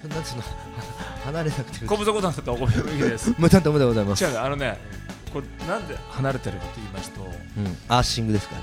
なんつうの離れなくて小細団だとお呼びです無駄でございます。 違うね、これなんで離れてるかと言いますと、 アーシングですか。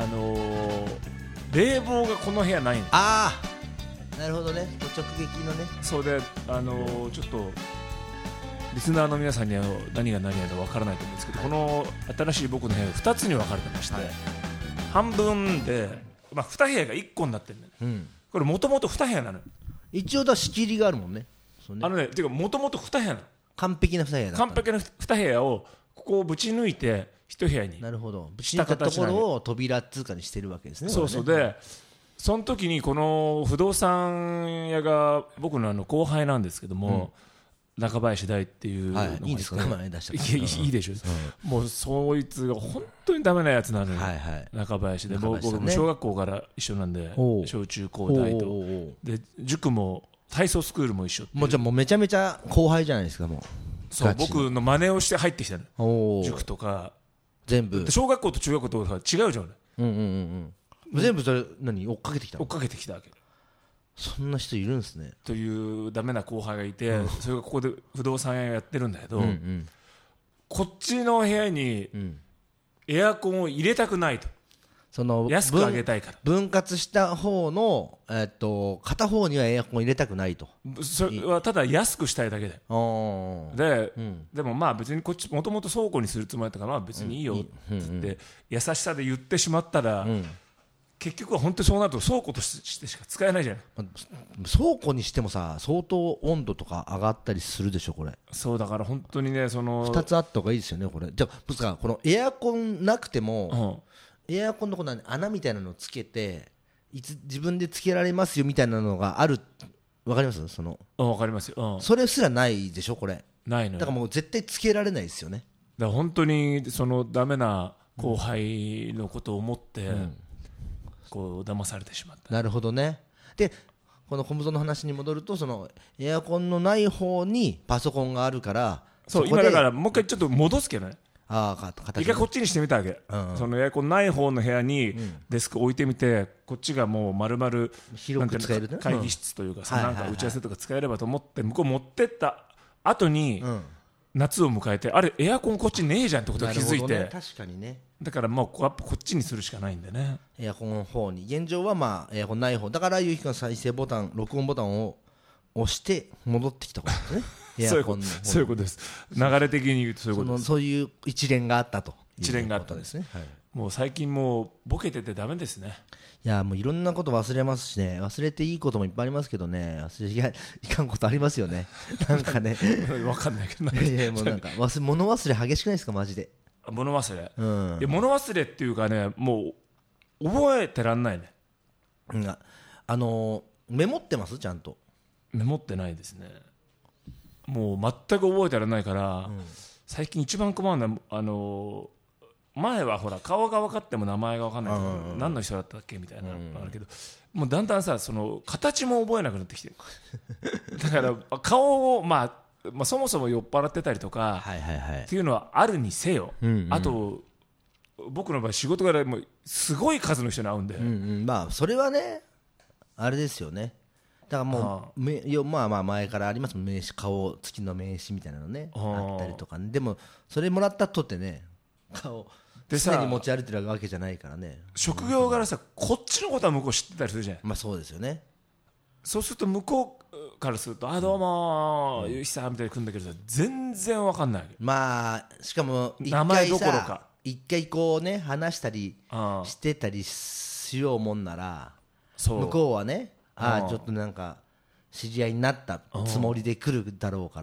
冷房がこの部屋ないんです。 ああ、なるほどね。直撃のね。 そうで、ちょっとリスナーの皆さんには何が何やら分からないと思うんですけど、この新しい僕の部屋が2つに分かれてまして、半分で、2部屋が1個になってるんだよね。これもともと2部屋なのよ。 一応だ仕切りがあるもんね。 ていうかもともと2部屋なの。 完璧な2部屋だった。 完璧な2部屋をここをぶち抜いて1部屋に。 なるほど。ぶち抜いたところを扉通貨にしてるわけですね。 そうそう。でその時にこの不動産屋が僕の後輩なんですけども、中林大っていうのがいて、 いいんですか、名前出していいでしょ、もうそいつが本当にダメなやつなのよ、中林で。僕も小学校から一緒なんで、小中高大とで、塾も体操スクールも一緒。 もうじゃあもうめちゃめちゃ後輩じゃないですか。もうそう僕の真似をして入ってきたの、塾とか全部。 小学校と中学校とか違うじゃん。 全部それ何追っかけてきたの？ 追っかけてきたわけ。 そんな人いるんですね。 というダメな後輩がいて、それがここで不動産屋やってるんだけど、こっちの部屋にエアコンを入れたくないと。 その安くあげたいから。 分割した方の、片方にはエアコン入れたくないと。 それはただ安くしたいだけで。でも別にこっちもともと倉庫にするつもりだったから、別にいいよって言って優しさで言ってしまったら、結局は本当にそうなると倉庫としてしか使えないじゃない。 倉庫にしてもさ、相当温度とか上がったりするでしょこれ。 そうだから本当にね、 2つあった方がいいですよねこれ。じゃあこのエアコンなくても、エアコンのこの穴みたいなのをつけて自分でつけられますよみたいなのがある。わかります？ わかりますよ。 それすらないでしょこれ。 ないのよ。 だからもう絶対つけられないですよね。 だから本当にダメな後輩のことを思って、こう騙されてしまった。 なるほどね。でこの小室の話に戻ると、そのエアコンのない方にパソコンがあるから、 そう今だからもう一回ちょっと戻すけどね。 一回こっちにしてみたわけ。そのエアコンない方の部屋にデスク置いてみて、こっちがもう丸々 広く使えるね、 会議室というかなんか打ち合わせとか使えればと思って向こう持ってった後に夏を迎えて、あれエアコンこっちねえじゃんってことに気づいて、 確かにね。 だからもうこっちにするしかないんでね。 エアコンの方に、現状はエアコンない方だから、ゆうきくん再生ボタン、録音ボタンを押して戻ってきたことですね。 そういうことです。流れ的に言うとそういうことです。 そういう一連があったと。 一連があったですね。もう最近もうボケててダメですね。 いやもういろんなこと忘れますしね。忘れていいこともいっぱいありますけどね、忘れいかんことありますよね。なんかね分かんないけど、 もうなんか物忘れ激しくないですかマジで。 物忘れ、物忘れっていうかね、もう覚えてらんないね。 メモってます？ちゃんとメモってないですね。もう全く覚えてらんないから、最近一番困るのは前はほら顔が分かっても名前が分かんないから、何の人だったっけみたいなのがあるけど、もうだんだんさ、その形も覚えなくなってきてる。だから顔をそもそも酔っ払ってたりとかっていうのはあるにせよ、あと僕の場合仕事柄もうすごい数の人に会うんで、 それはねあれですよね。だからもう前からありますもん、名刺、顔付きの名刺みたいなのねあったりとかね。でもそれもらったとってね、顔常に持ち歩いてるわけじゃないからね。 職業柄さ、こっちのことは向こう知ってたりするじゃん。 そうですよね。 そうすると向こうからすると、どうもゆうきさんみたいに来るんだけどさ、全然わかんない。 しかも名前どころか一回こうね話したりしてたりしようもんなら、向こうはねちょっとなんか知り合いになったつもりで来るだろうから、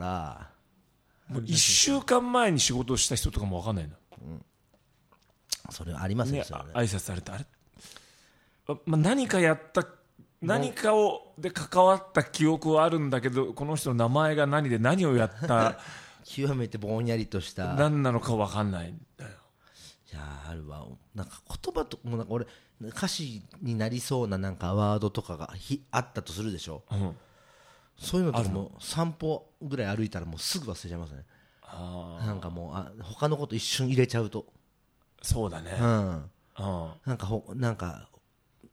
もう1週間前に仕事をした人とかも分かんないの。 それはありますね。 挨拶されて、あれ、何かやった何かで関わった記憶はあるんだけど、この人の名前が何で何をやった極めてぼんやりとした何なのか分かんないんだよ。 いやあるわ。なんか言葉ともうなんか俺歌詞になりそうななんかワードとかがあったとするでしょ、そういうのとかも散歩ぐらい歩いたらもうすぐ忘れちゃいますね。なんかもう他のこと一瞬入れちゃうと。 そうだね。 なんか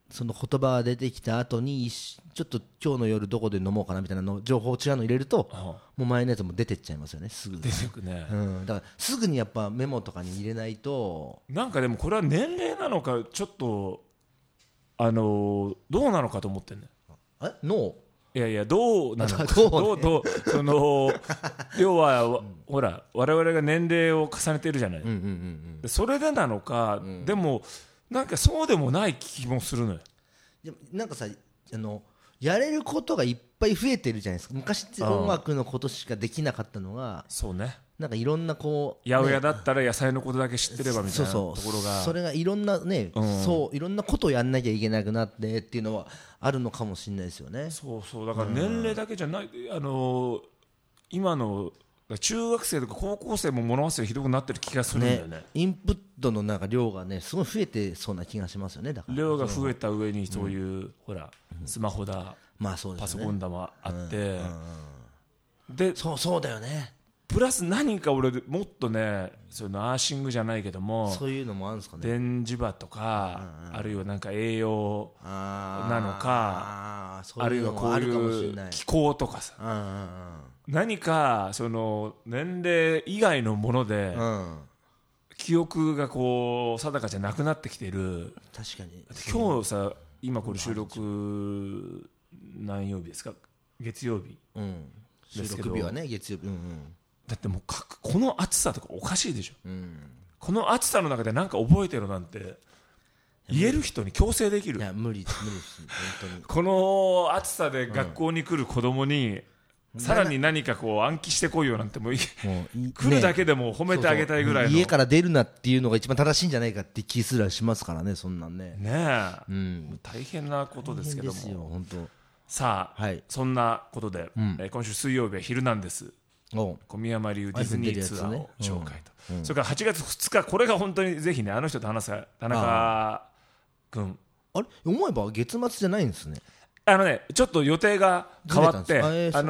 その言葉が出てきた後にちょっと今日の夜どこで飲もうかなみたいなの情報違うの入れるともう前のやつも出てっちゃいますよねすぐ。 出てくね、 だからすぐにやっぱメモとかに入れないと。 なんかでもこれは年齢なのかちょっとどうなのかと思ってんね。 脳いやいやどうなのかどうどうその要はほら我々が年齢を重ねてるじゃない、でそれでなのか、でもなんかそうでもない気もするのよ。 でもなんかさやれることがいっぱい増えてるじゃないですか。昔って音楽のことしかできなかったのがそうね、 なんかいろんなこう八百屋だったら野菜のことだけ知ってればみたいなところがそれがいろんなね、そういろんなことをやんなきゃいけなくなってっていうのはあるのかもしれないですよね。 そうだから年齢だけじゃない今の中学生とか高校生も物忘れひどくなってる気がするんだよね。 インプットのなんか量がねすごい増えてそうな気がしますよね。だから量が増えた上にそういう、ほらスマホだ、 そうですね、 パソコンだもあって、でそうだよね。 プラス何か俺もっとねそういうのアーシングじゃないけどもそういうのもあるんですかね。 電磁場とか、あるいはなんか栄養なのか、あるいはこういう気候とかさ、何かその年齢以外のもので、記憶がこう定かじゃなくなってきてる。 確かに今日さ今これ収録何曜日ですか？月曜日ですけど、 収録日はね月曜日、 だってもうこの暑さとかおかしいでしょ、この暑さの中で何か覚えてるなんて言える人に強制できる？ いや無理です本当に。 この暑さで学校に来る子供に、さらに何かこう暗記してこいよなんてもう来るだけでも褒めてあげたいぐらいの、 家から出るなっていうのが一番正しいんじゃないかって気すらしますからね。そんなんね大変なことですけども。 大変ですよ本当。 さあ、そんなことで、今週水曜日はヒルナンデス小宮山流ディズニーツアーを紹介と、それから8月2日これが本当にぜひねあの人と話す田中君。 あれ思えば月末じゃないんですね。 ちょっっと予定が変わって 、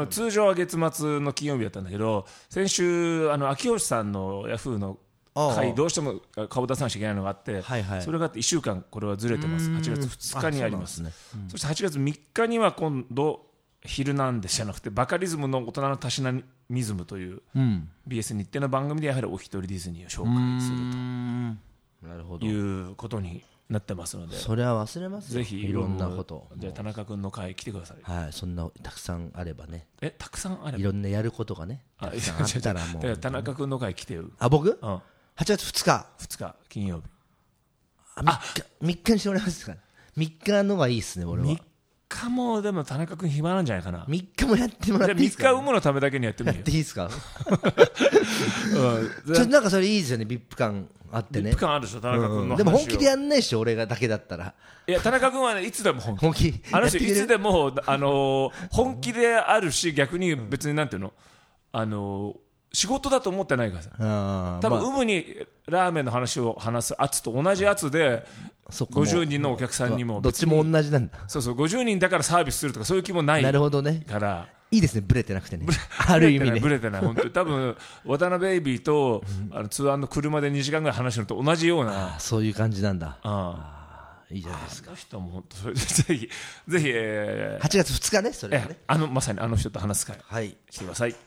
通常は月末の金曜日だったんだけど、先週秋吉さんのヤフーの回どうしても顔出さなきゃいけないのがあって、それがあって1週間これはずれてます。8月2日にあります。そして8月3日には今度ヒルナンデスじゃなくてバカリズムの大人のたしなみズムという BS 日テレの番組でやはりお一人ディズニーを紹介するということになってますので、 それは忘れますよ。 ぜひいろんなこと。 じゃあ田中君の会来てください。 そんなたくさんあればね。 たくさんあればいろんなやることがねたくさんあったらもう田中君の会来てよ。 僕8月2 日金曜日 3日にしてもらいますか。3日のがいいですね俺は。3 日もでも田中君暇なんじゃないかな。 3日もやってもらっていいですか。 3日産むのためだけにやってもいいよ。 やっていいですかなんかそれいいですよね。ビップ感あってね。 ビップ感あるでしょ田中君の話を。 でも本気でやんないでしょ俺がだけだったら。 いや田中君はねいつでも本気あの人いつでも本気であるし、逆に別になんていうの仕事だと思ってないからさ。多分有無にラーメンの話を話す圧と同じ圧で50人のお客さんにもどっちも同じなんだ。 そう50人だからサービスするとかそういう気もないから。 なるほどね。いいですねブレてなくてね。ある意味ねブレてない本当に。多分渡辺ベイビーとツアーの車で2時間ぐらい話すのと同じようなそういう感じなんだ。いいじゃないですか。 あの人も本当それでぜひ 8月2日ねそれね。 まさにあの人と話す会来てください。